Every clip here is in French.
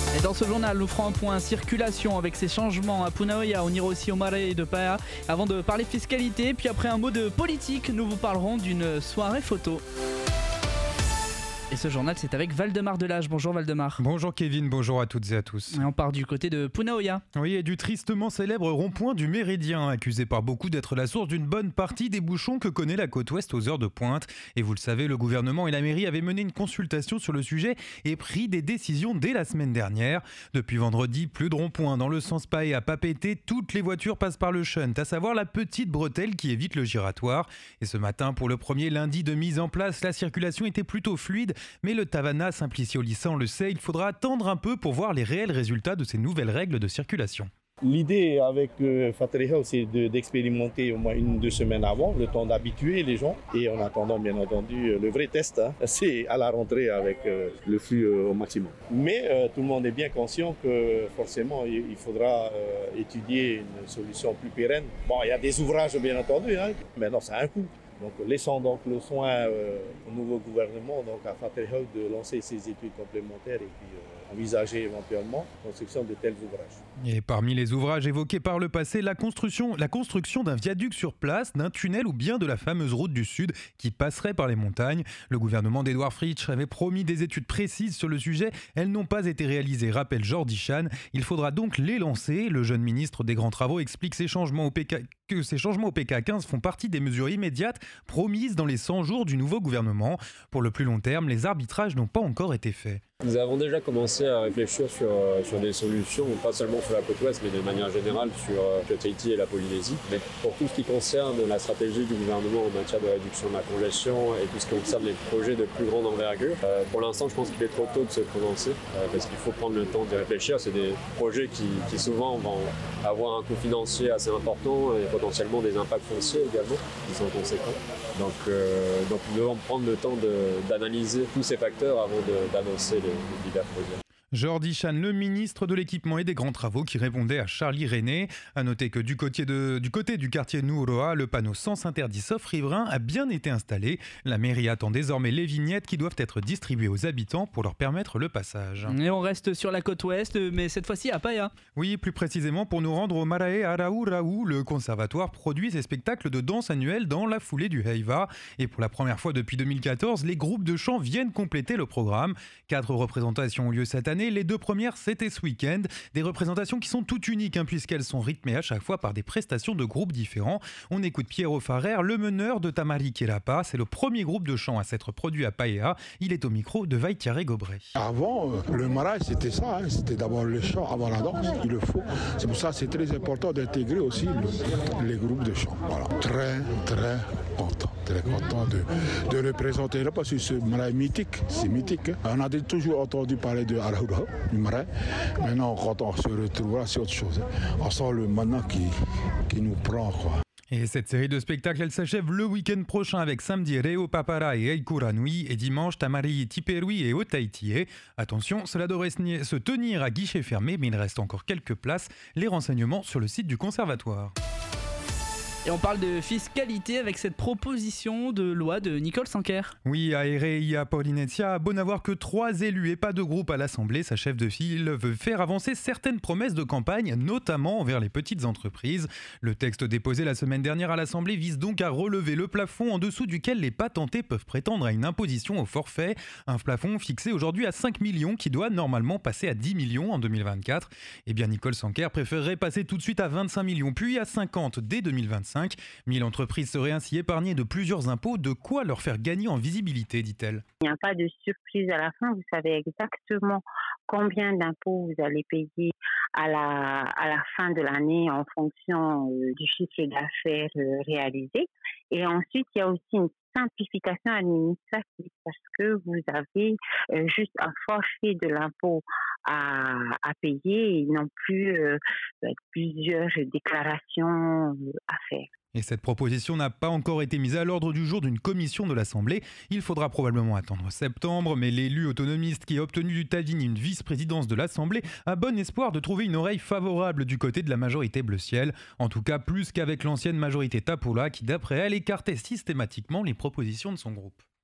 Et dans ce journal, nous ferons un point circulation avec ces changements à Punaoya, on ira aussi au Marais de Paea avant de parler fiscalité. Puis après un mot de politique, nous vous parlerons d'une soirée photo. Et ce journal, c'est avec Valdemar Delage. Bonjour Valdemar. Bonjour Kevin, bonjour à toutes et à tous. Et on part du côté de Punaoya. Oui, et du tristement célèbre rond-point du Méridien, accusé par beaucoup d'être la source d'une bonne partie des bouchons que connaît la côte ouest aux heures de pointe. Et vous le savez, le gouvernement et la mairie avaient mené une consultation sur le sujet et pris des décisions dès la semaine dernière. Depuis vendredi, plus de rond-point dans le sens Paea-Papeete, toutes les voitures passent par le shunt, à savoir la petite bretelle qui évite le giratoire. Et ce matin, pour le premier lundi de mise en place, la circulation était plutôt fluide. Mais le Tavana Simpliciolissant le sait, il faudra attendre un peu pour voir les réels résultats de ces nouvelles règles de circulation. L'idée avec Fatreha, c'est d'expérimenter au moins 1-2 semaines avant, le temps d'habituer les gens. Et en attendant, bien entendu, le vrai test, c'est à la rentrée avec le flux au maximum. Mais tout le monde est bien conscient que forcément, il faudra étudier une solution plus pérenne. Bon, il y a des ouvrages, bien entendu, mais non, ça a un coût. Donc, laissons donc le soin au nouveau gouvernement, donc à Fatreha, de lancer ses études complémentaires et puis envisager éventuellement la construction de tels ouvrages. Et parmi les ouvrages évoqués par le passé, la construction d'un viaduc sur place, d'un tunnel ou bien de la fameuse route du Sud qui passerait par les montagnes. Le gouvernement d'Edouard Fritsch avait promis des études précises sur le sujet. Elles n'ont pas été réalisées, rappelle Jordi Chan. Il faudra donc les lancer. Le jeune ministre des Grands Travaux explique que ces changements au PK15 font partie des mesures immédiates promises dans les 100 jours du nouveau gouvernement. Pour le plus long terme, les arbitrages n'ont pas encore été faits. Nous avons déjà commencé à réfléchir sur des solutions, pas seulement sur la côte ouest, mais de manière générale sur Tahiti et la Polynésie. Mais pour tout ce qui concerne la stratégie du gouvernement en matière de réduction de la congestion et tout ce qui concerne les projets de plus grande envergure, pour l'instant, je pense qu'il est trop tôt de se prononcer parce qu'il faut prendre le temps d'y réfléchir. C'est des projets qui souvent vont avoir un coût financier assez important et potentiellement des impacts fonciers également qui sont conséquents. Donc nous devons prendre le temps d'analyser tous ces facteurs avant d'annoncer les divers projets. Jordi Chan, le ministre de l'équipement et des grands travaux qui répondait à Charlie René. A noter que du côté du quartier Nuuroa, le panneau sens interdit sauf riverains a bien été installé. La mairie attend désormais les vignettes qui doivent être distribuées aux habitants pour leur permettre le passage. Et on reste sur la côte ouest, mais cette fois-ci à Paea. Oui, plus précisément pour nous rendre au Marae Araurau. Le conservatoire produit ses spectacles de danse annuels dans la foulée du Heiva. Et pour la première fois depuis 2014, les groupes de chant viennent compléter le programme. 4 représentations ont lieu cette année. Les 2 premières, c'était ce week-end. Des représentations qui sont toutes uniques, puisqu'elles sont rythmées à chaque fois par des prestations de groupes différents. On écoute Piero Farrer, le meneur de Tamari Kerapa. C'est le premier groupe de chant à s'être produit à Paea. Il est au micro de Vaitiare Gobré. Avant, le maraï, c'était ça. C'était d'abord le chant avant la danse. Il le faut. C'est pour ça que c'est très important d'intégrer aussi les groupes de chant. Voilà. Très, très content. Très content de représenter là parce que ce maraï mythique, c'est mythique. On a toujours entendu parler de Araura, du maraï. Maintenant, quand on se retrouve là, c'est autre chose. On sent le maintenant qui nous prend, quoi. Et cette série de spectacles, elle s'achève le week-end prochain avec samedi Reo Papara et Eikura Nui et dimanche Tamari Tiperui et Otaitie. Attention, cela devrait se tenir à guichet fermé, mais il reste encore quelques places. Les renseignements sur le site du conservatoire. Et on parle de fiscalité avec cette proposition de loi de Nicole Sanquer. Oui, à Ereia Polynesia, bon à voir que 3 élus et pas de groupe à l'Assemblée, sa chef de file veut faire avancer certaines promesses de campagne, notamment envers les petites entreprises. Le texte déposé la semaine dernière à l'Assemblée vise donc à relever le plafond en dessous duquel les patentés peuvent prétendre à une imposition au forfait. Un plafond fixé aujourd'hui à 5 millions qui doit normalement passer à 10 millions en 2024. Eh bien, Nicole Sanquer préférerait passer tout de suite à 25 millions, puis à 50 dès 2025. 1000 entreprises seraient ainsi épargnées de plusieurs impôts, de quoi leur faire gagner en visibilité, dit-elle. Il n'y a pas de surprise à la fin, vous savez exactement combien d'impôts vous allez payer à la fin de l'année en fonction du chiffre d'affaires réalisé. Et ensuite, il y a aussi une simplification administrative parce que vous avez juste un forfait de l'impôt à payer et non plus plusieurs déclarations à faire. Et cette proposition n'a pas encore été mise à l'ordre du jour d'une commission de l'Assemblée. Il faudra probablement attendre septembre, mais l'élu autonomiste qui a obtenu du Tadine une vice-présidence de l'Assemblée a bon espoir de trouver une oreille favorable du côté de la majorité bleu-ciel. En tout cas, plus qu'avec l'ancienne majorité Tapula qui, d'après elle, écartait systématiquement les propositions de son groupe.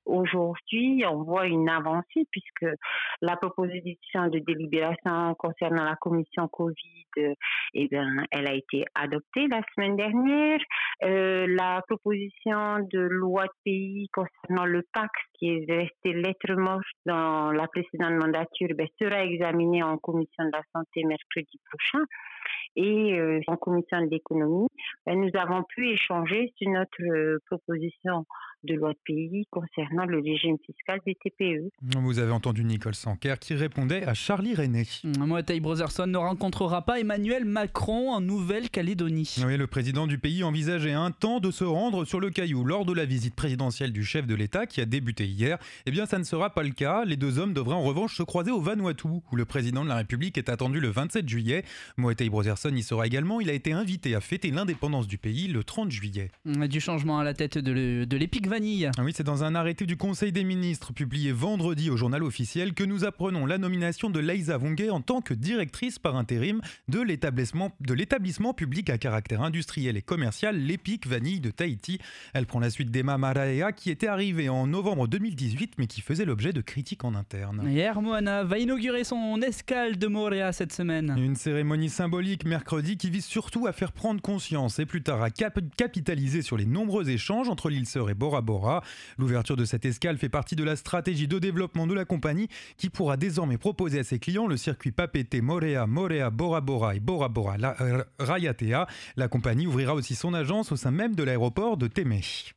Aujourd'hui, on voit une avancée puisque la proposition de délibération concernant la commission Covid, elle a été adoptée la semaine dernière. La proposition de loi de pays concernant le PAX, qui est restée lettre morte dans la précédente mandature, sera examinée en commission de la santé mercredi prochain. Et en commission de l'économie, nous avons pu échanger sur notre proposition de loi de pays concernant le régime fiscal des TPE. Vous avez entendu Nicole Sanquer qui répondait à Charlie René. Moatay Brotherson ne rencontrera pas Emmanuel Macron en Nouvelle-Calédonie. Oui, le président du pays envisageait un temps de se rendre sur le Caillou lors de la visite présidentielle du chef de l'État qui a débuté hier. Eh bien, ça ne sera pas le cas. Les deux hommes devraient en revanche se croiser au Vanuatu, où le président de la République est attendu le 27 juillet. Moatay Brotherson y sera également. Il a été invité à fêter l'indépendance du pays le 30 juillet. Du changement à la tête de l'Epic Vanille. Oui, c'est dans un arrêté du Conseil des ministres publié vendredi au journal officiel que nous apprenons la nomination de Leïsa Wongé en tant que directrice par intérim de l'établissement public à caractère industriel et commercial l'Epic Vanille de Tahiti. Elle prend la suite d'Emma Maraea qui était arrivée en novembre 2018 mais qui faisait l'objet de critiques en interne. Hier, Moana va inaugurer son escale de Moorea cette semaine. Une cérémonie symbolique mercredi qui vise surtout à faire prendre conscience et plus tard à capitaliser sur les nombreux échanges entre l'île Sœur et Bora Bora. L'ouverture de cette escale fait partie de la stratégie de développement de la compagnie qui pourra désormais proposer à ses clients le circuit Papeete, Moorea, Bora Bora et Bora Bora Raiatea. La compagnie ouvrira aussi son agence au sein même de l'aéroport de Témé.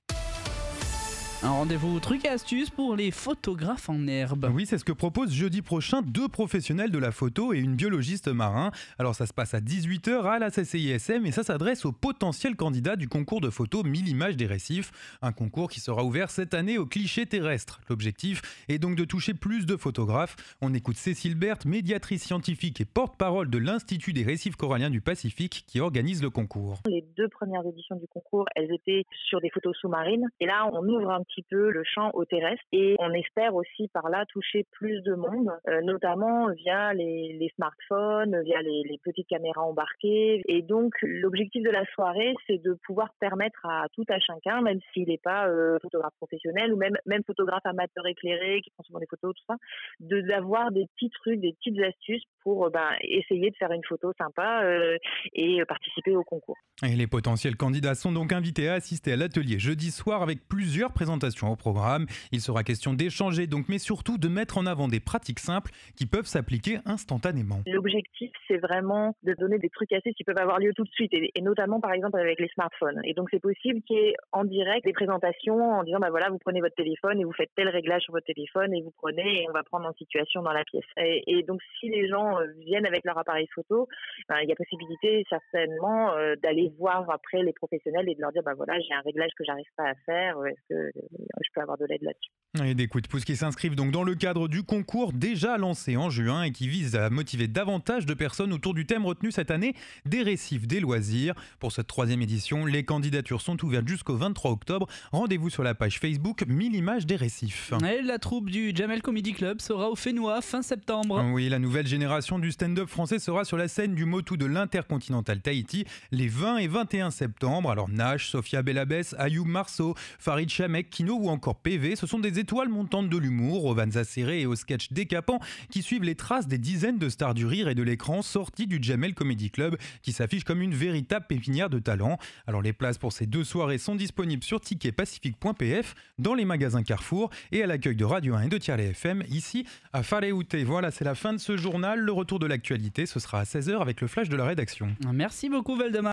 Un rendez-vous trucs et astuces pour les photographes en herbe. Oui, c'est ce que proposent jeudi prochain 2 professionnels de la photo et une biologiste marin. Alors ça se passe à 18h à la CCISM et ça s'adresse aux potentiels candidats du concours de photo 1000 images des récifs. Un concours qui sera ouvert cette année aux clichés terrestres. L'objectif est donc de toucher plus de photographes. On écoute Cécile Berthe, médiatrice scientifique et porte-parole de l'Institut des récifs coralliens du Pacifique qui organise le concours. Les 2 premières éditions du concours, elles étaient sur des photos sous-marines. Et là, on ouvre un petit peu le champ au terrestre et on espère aussi par là toucher plus de monde, notamment via les smartphones, via les petites caméras embarquées. Et donc l'objectif de la soirée, c'est de pouvoir permettre à tout à chacun, même s'il n'est pas photographe professionnel ou même photographe amateur éclairé qui prend souvent des photos, tout ça, d'avoir des petits trucs, des petites astuces pour essayer de faire une photo sympa et participer au concours. Et les potentiels candidats sont donc invités à assister à l'atelier jeudi soir avec plusieurs présentations au programme. Il sera question d'échanger donc, mais surtout de mettre en avant des pratiques simples qui peuvent s'appliquer instantanément. L'objectif, c'est vraiment de donner des trucs astuces qui peuvent avoir lieu tout de suite et notamment par exemple avec les smartphones. Et donc c'est possible qu'il y ait en direct des présentations en disant voilà, vous prenez votre téléphone et vous faites tel réglage sur votre téléphone et vous prenez et on va prendre en situation dans la pièce. Et donc si les gens viennent avec leur appareil photo, il y a possibilité certainement d'aller voir après les professionnels et de leur dire voilà, j'ai un réglage que j'arrive pas à faire, est-ce que je peux avoir de l'aide là-dessus. Et des coups de pouce qui s'inscrivent donc dans le cadre du concours déjà lancé en juin et qui vise à motiver davantage de personnes autour du thème retenu cette année des récifs des loisirs. Pour cette 3e édition, les candidatures sont ouvertes jusqu'au 23 octobre. Rendez-vous sur la page Facebook 1000 images des récifs. Et la troupe du Jamel Comedy Club sera au Fénois fin septembre. Oui, la nouvelle génération du stand-up français sera sur la scène du Motu de l'Intercontinental Tahiti les 20 et 21 septembre. Alors Nash, Sophia Bellabès, Ayoub Marceau, Farid Chamek, Kino ou encore PV, ce sont des étoiles montantes de l'humour, aux vannes acérées et aux sketchs décapants qui suivent les traces des dizaines de stars du rire et de l'écran sortis du Jamel Comedy Club qui s'affiche comme une véritable pépinière de talent. Alors les places pour ces 2 soirées sont disponibles sur ticketpacifique.pf, dans les magasins Carrefour et à l'accueil de Radio 1 et de Tiare FM ici à Fareoute. Voilà, c'est la fin de ce journal. Le retour de l'actualité, ce sera à 16h avec le flash de la rédaction. Merci beaucoup Valdemar.